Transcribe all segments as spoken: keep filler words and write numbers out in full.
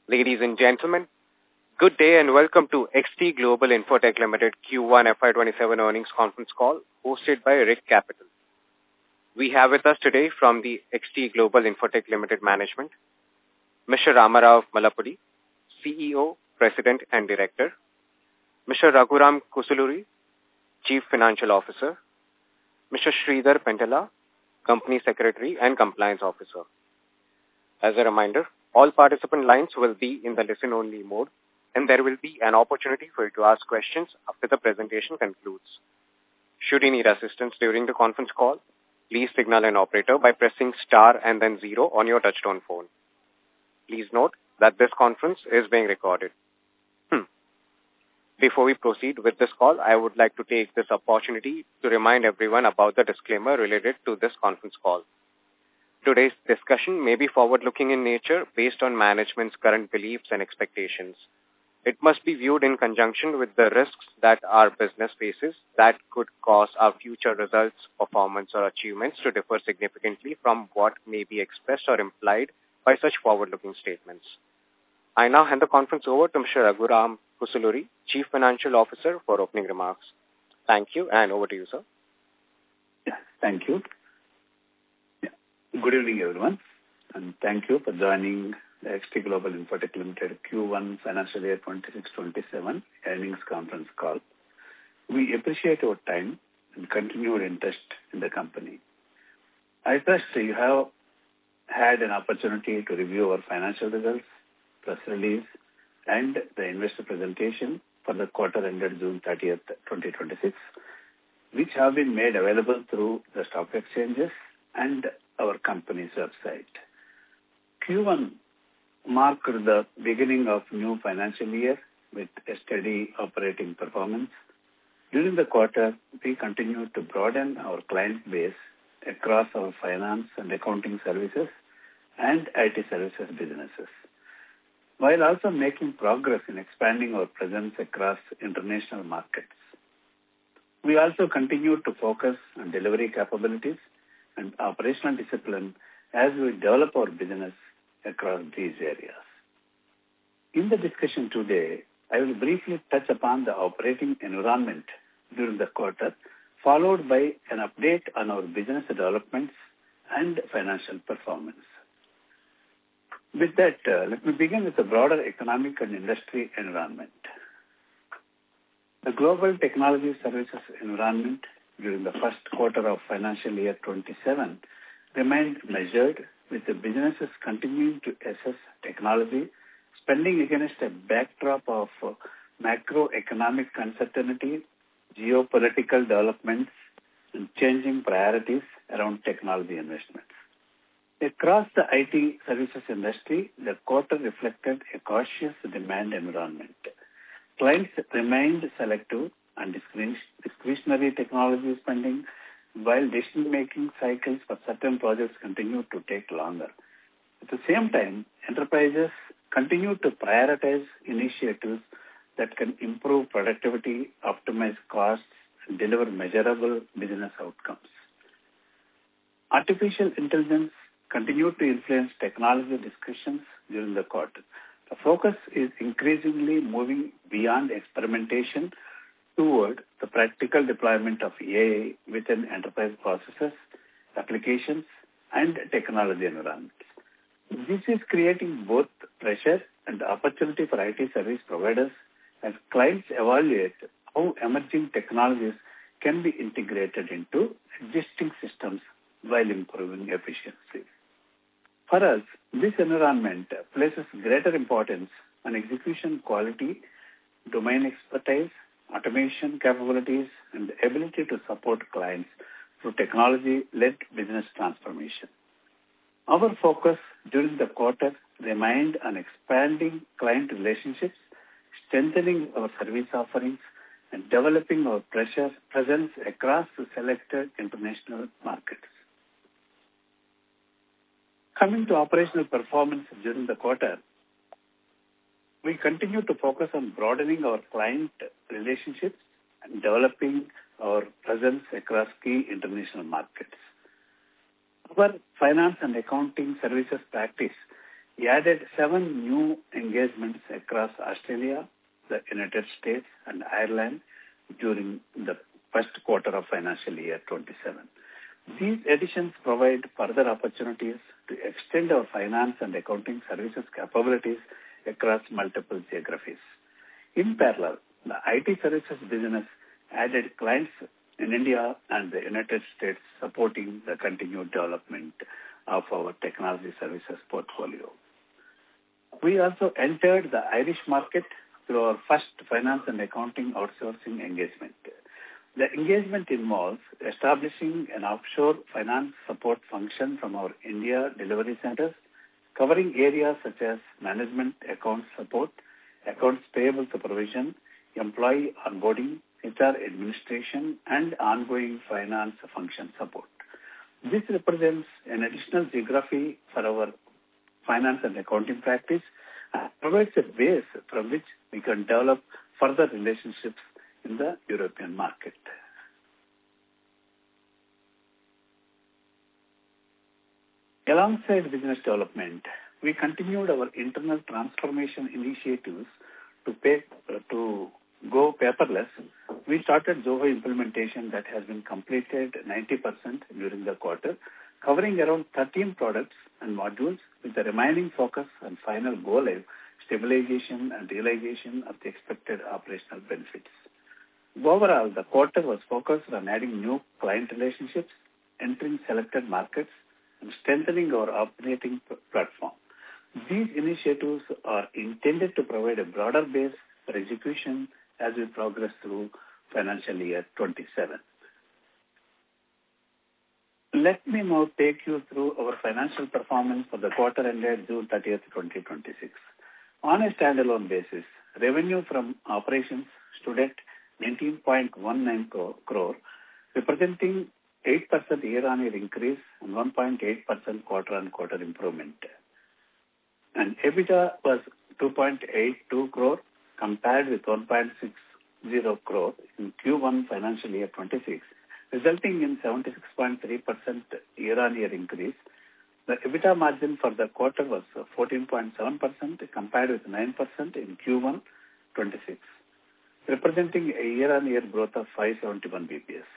Ladies and gentlemen, good day and welcome to X T Global Infotech Limited Q one F Y twenty-seven earnings conference call hosted by Rick Capital. We have with us today from the X T Global Infotech Limited management, Mister Ramarao Malapudi, C E O, President and Director, Mister Raghuram Kusuluri, Chief Financial Officer, Mister Sridhar Pentala, Company Secretary and Compliance Officer. As a reminder, all participant lines will be in the listen-only mode, and there will be an opportunity for you to ask questions after the presentation concludes. Should you need assistance during the conference call, please signal an operator by pressing star and then zero on your touchtone phone. Please note that this conference is being recorded. Hmm. Before we proceed with this call, I would like to take this opportunity to remind everyone about the disclaimer related to this conference call. Today's discussion may be forward-looking in nature based on management's current beliefs and expectations. It must be viewed in conjunction with the risks that our business faces that could cause our future results, performance, or achievements to differ significantly from what may be expressed or implied by such forward-looking statements. I now hand the conference over to Mister Raghuram Kusuluri, Chief Financial Officer, for opening remarks. Thank you, and over to you, sir. Yeah, thank you. Good evening, everyone, and thank you for joining the X T Global Infotech Limited Q one Financial Year twenty-six twenty-seven earnings conference call. We appreciate your time and continued interest in the company. I trust you have had an opportunity to review our financial results, press release, and the investor presentation for the quarter ended June thirtieth, twenty twenty-six, which have been made available through the stock exchanges and our company's website. Q one marked the beginning of new financial year with a steady operating performance. During the quarter, we continued to broaden our client base across our finance and accounting services and I T services businesses, while also making progress in expanding our presence across international markets. We also continued to focus on delivery capabilities and operational discipline as we develop our business across these areas. In the discussion today, I will briefly touch upon the operating environment during the quarter, followed by an update on our business developments and financial performance. With that, uh, let me begin with the broader economic and industry environment. The global technology services environment during the first quarter of financial year twenty-seven remained measured, with the businesses continuing to assess technology spending against a backdrop of uh, macroeconomic uncertainty, geopolitical developments, and changing priorities around technology investments. Across the I T services industry, the quarter reflected a cautious demand environment. Clients remained selective and discretionary technology spending, while decision-making cycles for certain projects continued to take longer. At the same time, enterprises continued to prioritize initiatives that can improve productivity, optimize costs, and deliver measurable business outcomes. Artificial intelligence continued to influence technology discussions during the quarter. The focus is increasingly moving beyond experimentation toward the practical deployment of A I within enterprise processes, applications, and technology environments. This is creating both pressure and opportunity for I T service providers as clients evaluate how emerging technologies can be integrated into existing systems while improving efficiency. For us, this environment places greater importance on execution quality, domain expertise, automation capabilities, and the ability to support clients through technology-led business transformation. Our focus during the quarter remained on expanding client relationships, strengthening our service offerings, and developing our pressure presence across the selected international markets. Coming to operational performance during the quarter, we continue to focus on broadening our client relationships and developing our presence across key international markets. Our finance and accounting services practice We added seven new engagements across Australia, the United States, and Ireland during the first quarter of financial year twenty-seven. These additions provide further opportunities to extend our finance and accounting services capabilities across multiple geographies. In parallel, the I T services business added clients in India and the United States, supporting the continued development of our technology services portfolio. We also entered the Irish market through our first finance and accounting outsourcing engagement. The engagement involves establishing an offshore finance support function from our India delivery centers, covering areas such as management account support, accounts payable supervision, employee onboarding, H R administration, and ongoing finance function support. This represents an additional geography for our finance and accounting practice and provides a base from which we can develop further relationships in the European market. Alongside business development, we continued our internal transformation initiatives to, pay, uh, to go paperless. We started Zoho implementation that has been completed ninety percent during the quarter, covering around thirteen products and modules, with the remaining focus on final go-live, stabilization and realization of the expected operational benefits. Overall, the quarter was focused on adding new client relationships, entering selected markets, and strengthening our operating platform. These initiatives are intended to provide a broader base for execution as we progress through financial year twenty-seven. Let me now take you through our financial performance for the quarter ended June thirtieth, twenty twenty-six. On a standalone basis, revenue from operations stood at nineteen point one nine crore, representing eight percent year-on-year increase and one point eight percent quarter-on-quarter improvement. And EBITDA was two point eight two crore compared with one point six zero crore in Q one financial year twenty-six, resulting in seventy-six point three percent year-on-year increase. The EBITDA margin for the quarter was fourteen point seven percent compared with nine percent in Q one twenty-six, representing a year-on-year growth of five hundred seventy-one B P S.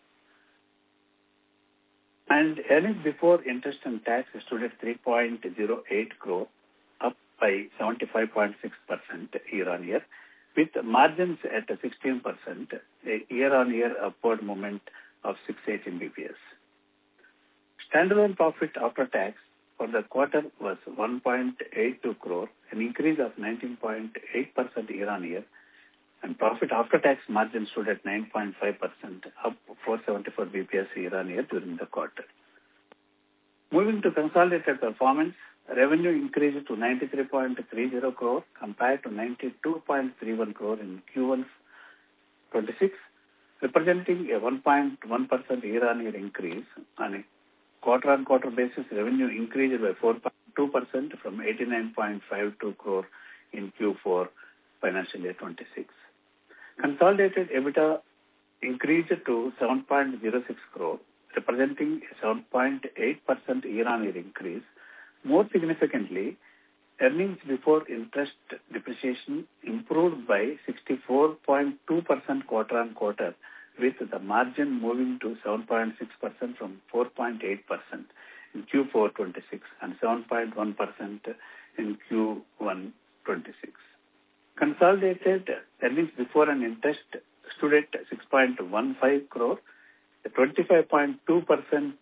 And earnings before interest and tax stood at three point zero eight crore, up by seventy-five point six percent year-on-year, with margins at sixteen percent, a year-on-year upward movement of six hundred eighteen B P S. Standalone profit after tax for the quarter was one point eight two crore, an increase of nineteen point eight percent year-on-year, and profit after tax margin stood at nine point five percent, up four hundred seventy-four B P S year-on-year during the quarter. Moving to consolidated performance, revenue increased to ninety-three point three zero crore compared to ninety-two point three one crore in Q one twenty-six, representing a one point one percent year-on-year increase. On a quarter-on-quarter basis, revenue increased by four point two percent from eighty-nine point five two crore in Q four financial year twenty-six. Consolidated EBITDA increased to seven point zero six crore, representing a seven point eight percent year-on-year increase. More significantly, earnings before interest depreciation improved by sixty-four point two percent quarter-on-quarter, with the margin moving to seven point six percent from four point eight percent in Q four twenty-six and seven point one percent in Q one twenty-six. Consolidated earnings before and interest stood at six point one five crore, a twenty-five point two percent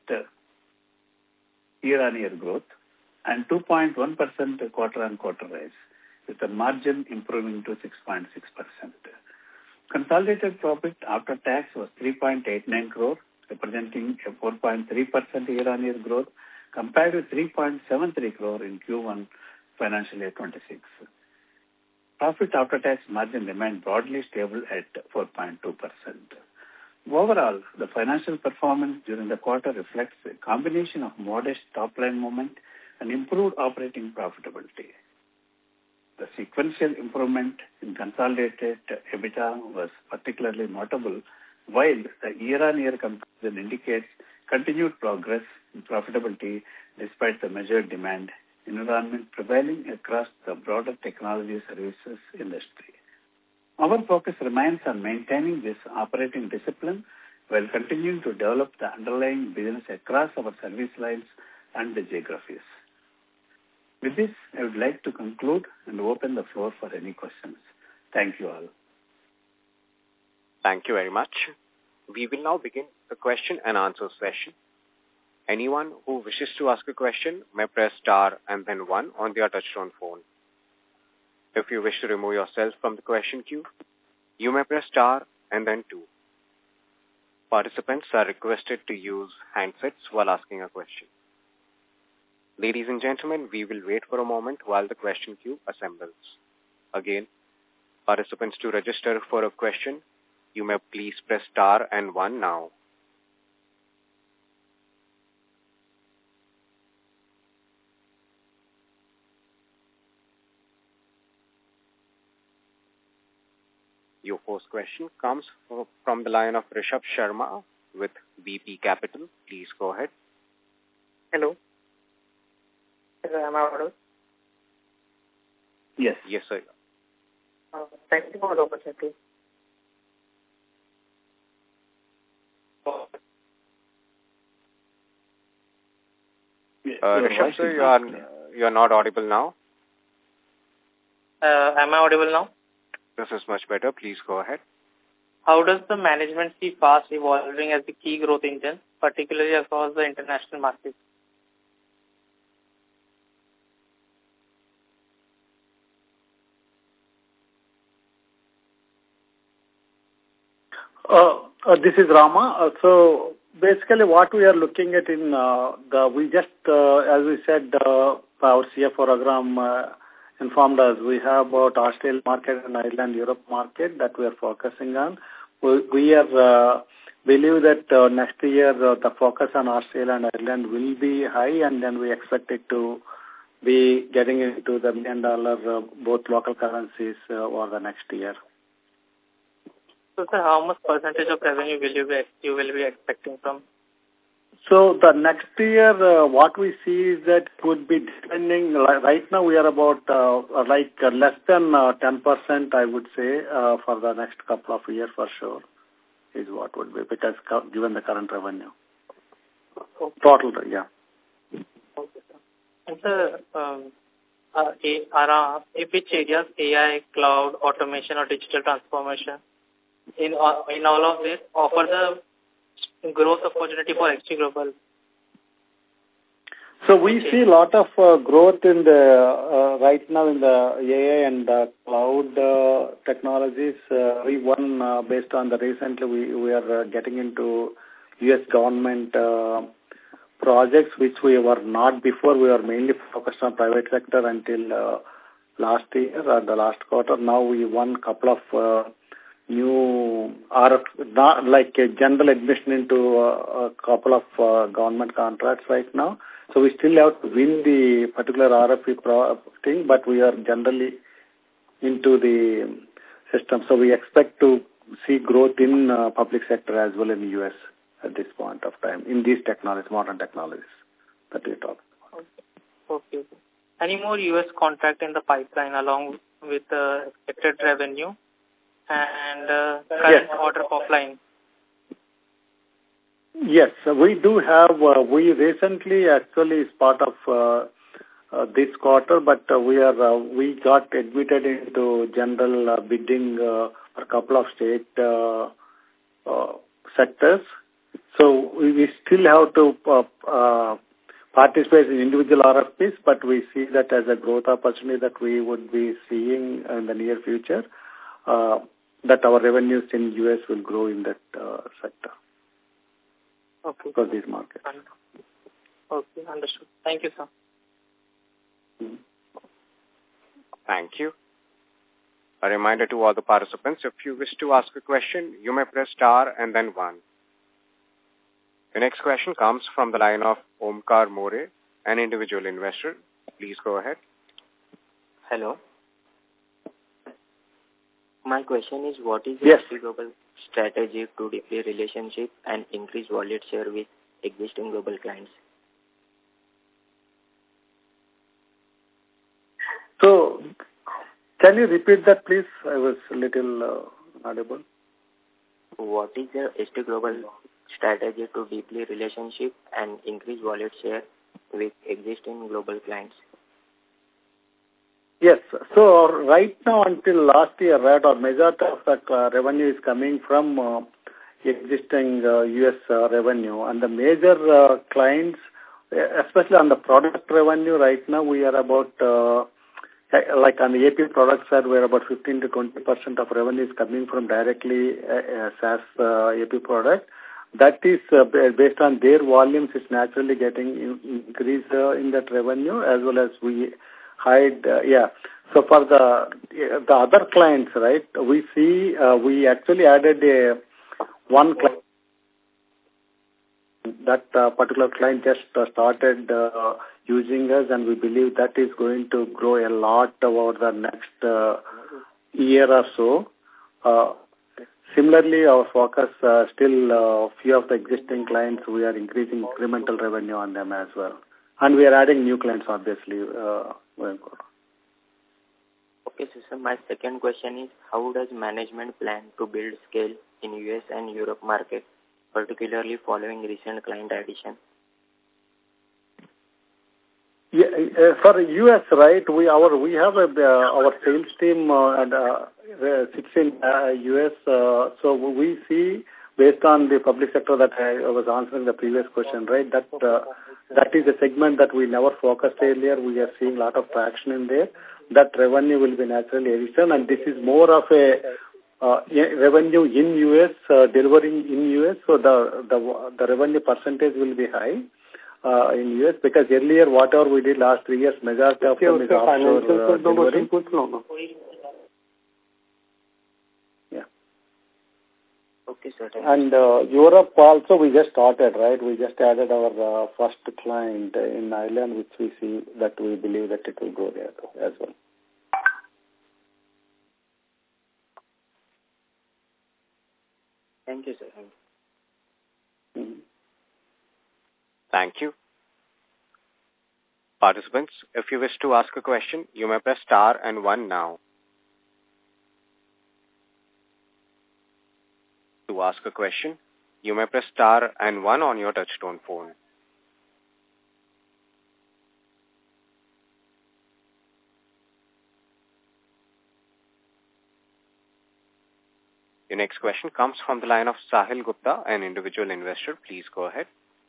year-on-year growth, and two point one percent quarter-on-quarter rise, with the margin improving to six point six percent. Consolidated profit after tax was three point eight nine crore, representing a four point three percent year-on-year growth compared with three point seven three crore in Q one financial year twenty-six. Profit after tax margin remained broadly stable at four point two percent. Overall, the financial performance during the quarter reflects a combination of modest top-line movement and improved operating profitability. The sequential improvement in consolidated EBITDA was particularly notable, while the year-on-year comparison indicates continued progress in profitability despite the measured demand environment prevailing across the broader technology services industry. Our focus remains on maintaining this operating discipline while continuing to develop the underlying business across our service lines and the geographies. With this, I would like to conclude and open the floor for any questions. Thank you all. Thank you very much. We will now begin the question and answer session. Anyone who wishes to ask a question may press star and then one on their touchtone phone. If you wish to remove yourself from the question queue, you may press star and then two. Participants are requested to use handsets while asking a question. Ladies and gentlemen, we will wait for a moment while the question queue assembles. Again, participants to register for a question, you may please press star and one now. Your first question comes from the line of Rishabh Sharma with V P Capital. Please go ahead. Hello. Hello, am I audible? Yes. Yes, sir. Uh, thank you for the opportunity. Uh, Rishabh, sir, you are, you are not audible now. Uh, am I audible now? This is much better. Please go ahead. How does the management see FAST evolving as the key growth engine, particularly across the international markets? Uh, uh, this is Rama. Uh, so basically what we are looking at in uh, the, we just, uh, as we said, uh, our C F O program uh, informed us we have about Australian market and Ireland, Europe market that we are focusing on. We, we are, uh, believe that uh, next year uh, the focus on Australia and Ireland will be high, and then we expect it to be getting into the million dollar uh, both local currencies uh, over the next year. So, sir, how much percentage of revenue will you be, you will be expecting from? So the next year, uh, what we see is that could be depending. Right now, we are about uh, like uh, less than uh, ten percent, I would say, uh, for the next couple of years for sure, is what would be, because given the current revenue. Okay. Total, yeah. Okay, sir. And sir, um, uh, are, in which areas A I, cloud, automation, or digital transformation, in uh, in all of this, offer the growth opportunity for X T Global? So we see a lot of uh, growth in the, uh, right now in the A I and uh, cloud uh, technologies. Uh, we won uh, based on the recently we, we are uh, getting into U S government uh, projects, which we were not before. We were mainly focused on private sector until uh, last year or the last quarter. Now we won a couple of uh, new R F, not like a general admission into uh, a couple of uh, government contracts right now. So we still have to win the particular R F P pro thing, but we are generally into the system. So we expect to see growth in uh, public sector as well in the U S at this point of time in these technologies, modern technologies that we talk about. Okay. Okay. Any more U S contract in the pipeline along with the uh, expected revenue and uh, current yes. order pipeline? Yes, we do have, uh, we recently actually is part of uh, uh, this quarter, but uh, we are, uh, we got admitted into general uh, bidding uh, for a couple of state uh, uh, sectors. So we, we still have to uh, uh, participate in individual R F Ps, but we see that as a growth opportunity that we would be seeing in the near future, uh, that our revenues in U S will grow in that uh, sector. Okay. For these markets. Okay, understood. Thank you, sir. Mm-hmm. Thank you. A reminder to all the participants, if you wish to ask a question, you may press star and then one. The next question comes from the line of Omkar More, an individual investor. Please go ahead. Hello. My question is, what is yes. the global strategy to deepen relationship and increase wallet share with existing global clients? can you repeat that, please? I was a little uh, audible. What is the S T Global strategy to deeply relationship and increase wallet share with existing global clients? Yes. So right now until last year, right, our majority of the uh, revenue is coming from uh, existing uh, U S uh, revenue. And the major uh, clients, especially on the product revenue right now, we are about, uh, like on the A P product side, we're about fifteen to twenty percent of revenue is coming from directly uh, SaaS uh, A P product. That is uh, based on their volumes, it's naturally getting in, increase uh, in that revenue, as well as we hide, uh, yeah. So for the the other clients, right, we see, uh, we actually added a one client. That uh, particular client just uh, started uh, using us, and we believe that is going to grow a lot over the next uh, year or so. Uh, similarly, our focus uh, still a uh, few of the existing clients, we are increasing incremental revenue on them as well. And we are adding new clients, obviously, uh, going forward. Okay, so sir, my second question is, how does management plan to build scale in U S and Europe market, particularly following recent client addition? Yeah, uh, for U S, right, we our we have a, uh, our sales team uh, and uh, sits in uh, U S. Uh, so we see, based on the public sector that I was answering the previous question, right, that uh, that is a segment that we never focused earlier. We are seeing a lot of traction in there. That revenue will be naturally addition, and this is more of a uh, revenue in U S, uh, delivering in U S. So the the the revenue percentage will be high uh, in U S, because earlier whatever we did last three years, majority of them is offshore uh, delivering. Yeah. Okay, sir. And uh, Europe also we just started, right? We just added our uh, first client in Ireland, which we see that we believe that it will go there as well. Thank you, sir. Mm-hmm. Thank you. Participants, if you wish to ask a question, you may press star and one now. To ask a question, you may press star and one on your touchtone phone. Your next question comes from the line of Sahil Gupta, an individual investor. Please go ahead.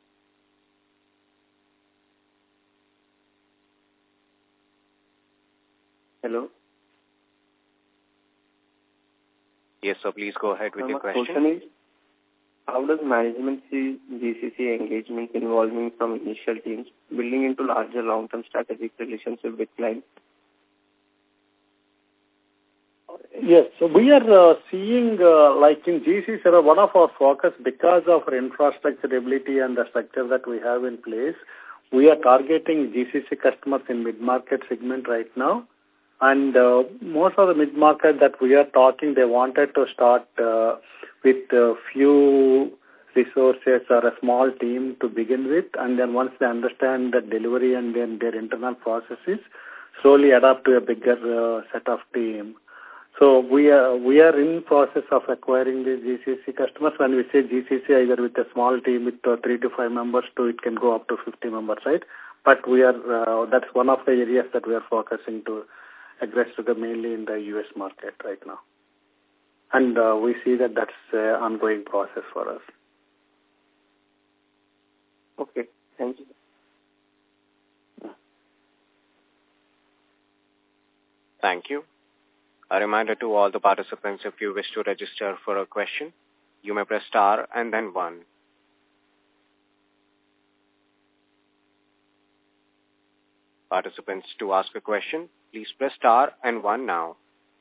Hello. Yes, sir. Please go ahead with so your my question. question is, how does management see G C C engagement involving from initial teams, building into larger long-term strategic relationship with clients? Yes, so we are uh, seeing, uh, like in G C C, one of our focus, because of our infrastructure ability and the structure that we have in place, we are targeting G C C customers in mid-market segment right now. And uh, most of the mid-market that we are talking, they wanted to start uh, with a few resources or a small team to begin with. And then once they understand the delivery and then their internal processes, slowly adapt to a bigger uh, set of team. So we are we are in process of acquiring these G C C customers. When we say G C C, either with a small team with uh, three to five members to it can go up to fifty members, right? But we are uh, that's one of the areas that we are focusing to aggressively, mainly in the U S market right now. And uh, we see that that's an ongoing process for us. Okay, thank you. Thank you. A reminder to all the participants, if you wish to register for a question, you may press star and then one. Participants, to ask a question, please press star and one now.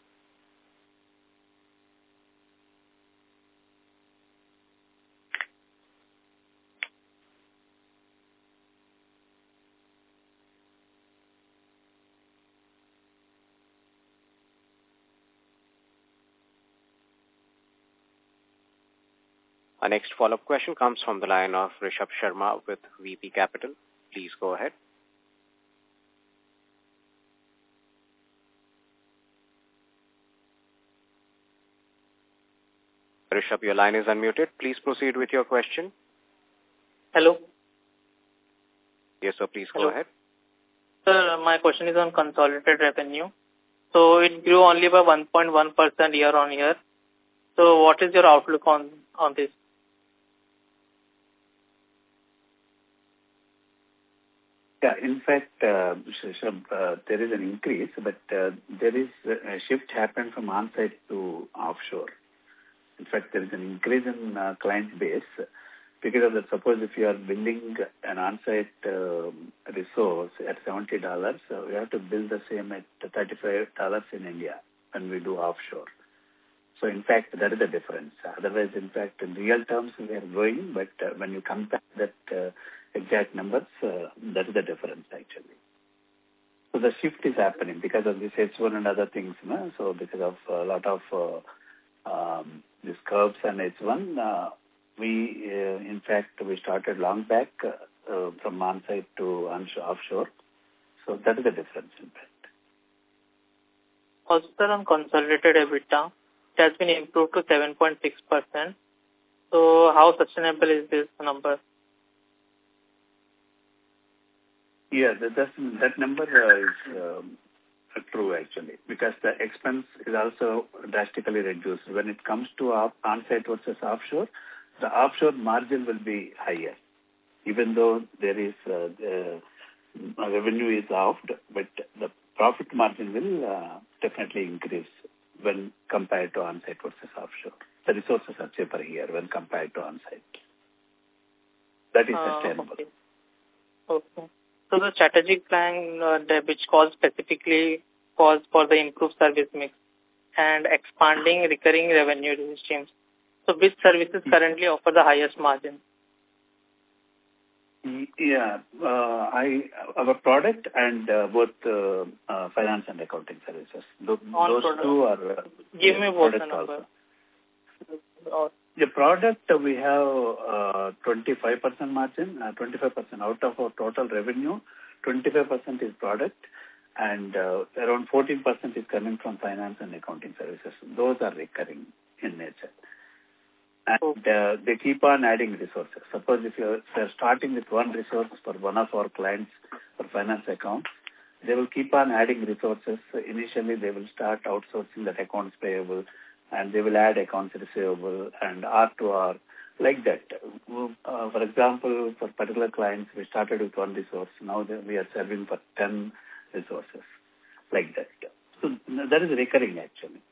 Our next follow-up question comes from the line of Rishabh Sharma with V P Capital. Please go ahead. Rishabh, your line is unmuted. Please proceed with your question. Hello. Yes, sir. Please Hello. go ahead. Sir, my question is on consolidated revenue. So it grew only by one point one percent year on year. So what is your outlook on, on this? Yeah, in fact, uh, Rishabh, uh, there is an increase, but uh, there is a shift happened from on-site to offshore. In fact, there is an increase in uh, client base because of that. Suppose if you are billing an on-site uh, resource at seventy dollars, so we have to bill the same at thirty-five dollars in India when we do offshore. So, in fact, that is the difference. Otherwise, in fact, in real terms, we are growing, but uh, when you compare that uh, exact numbers, uh, that is the difference, actually. So, the shift is happening because of this H one and other things. No? So, because of a lot of uh, um, these curves and H one, uh, we, uh, in fact, we started long back uh, uh, from on-site to onshore, offshore. So, that is the difference, in fact. Also, sir, on consolidated EBITDA, it has been improved to seven point six percent. So how sustainable is this number? Yeah, that, that's, that number uh, is um, true, actually, because the expense is also drastically reduced. When it comes to op- on-site versus offshore, the offshore margin will be higher, even though there is uh, the revenue is off, but the profit margin will uh, definitely increase when compared to on-site versus offshore. The resources are cheaper here when compared to on-site. That is Uh, sustainable. okay. okay. So the strategic plan uh, that which calls specifically calls for the improved service mix and expanding recurring revenue streams. So which services currently offer the highest margin? Yeah, uh, I our product and uh, both uh, uh, finance and accounting services. Those, those two are. Uh, Give yeah, me both the number. Or the product uh, we have uh, twenty-five percent margin, uh, twenty-five percent out of our total revenue. twenty-five percent is product, and uh, around fourteen percent is coming from finance and accounting services. Those are recurring in nature. And uh, they keep on adding resources. Suppose if you're, if you're starting with one resource for one of our clients for finance accounts, they will keep on adding resources. Initially, they will start outsourcing that accounts payable, and they will add accounts receivable and R to R, like that. Uh, for example, for particular clients, we started with one resource. Now we are serving for ten resources, like that. So that is recurring, actually.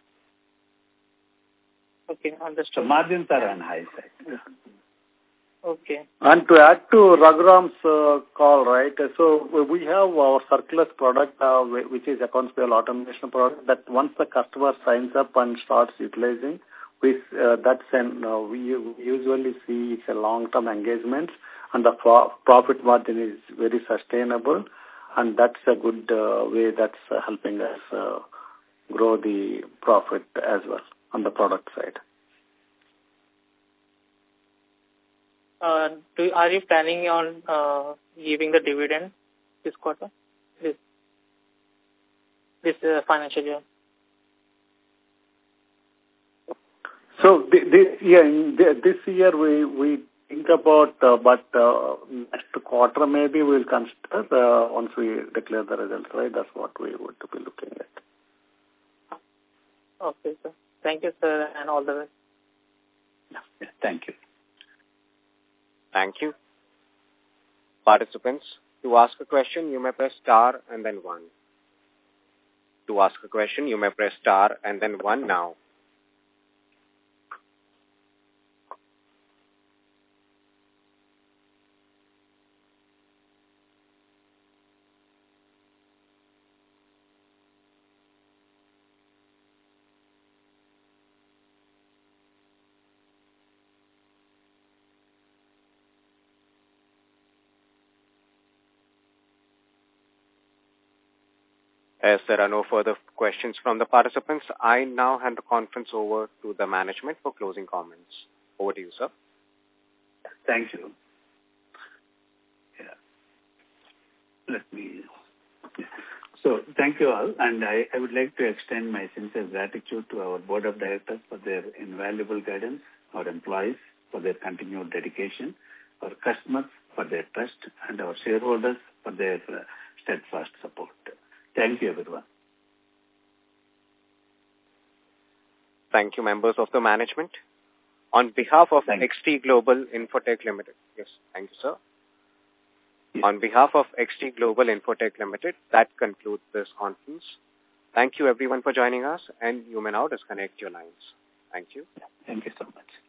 Okay, understood. So margins are on high side. Okay. And to add to Raghuram's uh, call, right, so we have our Circulus product, uh, which is accounts payable automation product, that once the customer signs up and starts utilizing, we, uh, that's an, uh, we usually see it's a long-term engagement, and the pro- profit margin is very sustainable, and that's a good uh, way that's uh, helping us uh, grow the profit as well on the product side. Uh, do, are you planning on uh, giving the dividend this quarter, this this uh, financial year? So the, the, yeah, in the, this year we we think about, uh, but uh, next quarter maybe we'll consider uh, once we declare the results, right? That's what we would be looking at. Okay, sir. Thank you, sir, and all the best. Yeah, thank you. Thank you. Participants, to ask a question, you may press star and then one. To ask a question, you may press star and then one now. As there are no further questions from the participants, I now hand the conference over to the management for closing comments. Over to you, sir. Thank you. Yeah. Let me... Yeah. So thank you all, and I, I would like to extend my sincere gratitude to our board of directors for their invaluable guidance, our employees for their continued dedication, our customers for their trust, and our shareholders for their uh, steadfast support. Thank you, everyone. Thank you, members of the management. On behalf of Thank X T Global Infotech Limited. Yes, thank you, sir. Yes. On behalf of X T Global Infotech Limited, that concludes this conference. Thank you, everyone, for joining us, and you may now disconnect your lines. Thank you. Thank you so much.